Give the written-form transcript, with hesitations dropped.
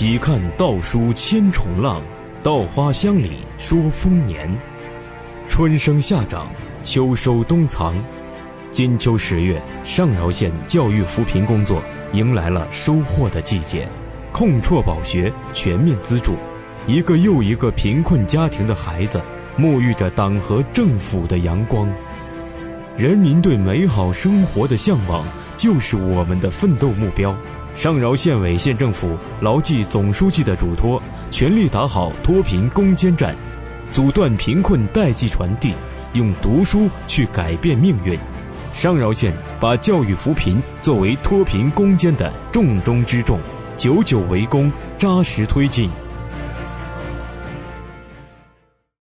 喜看稻书千重浪，稻花香里说丰年。春生夏长，秋收冬藏。金秋10月，上饶县教育扶贫工作迎来了收获的季节，控辍保学全面资助，一个又一个贫困家庭的孩子沐浴着党和政府的阳光。人民对美好生活的向往就是我们的奋斗目标。上饶县委县政府牢记总书记的嘱托，全力打好脱贫攻坚战，阻断贫困代际传递，用读书去改变命运。上饶县把教育扶贫作为脱贫攻坚的重中之重，久久为功，扎实推进。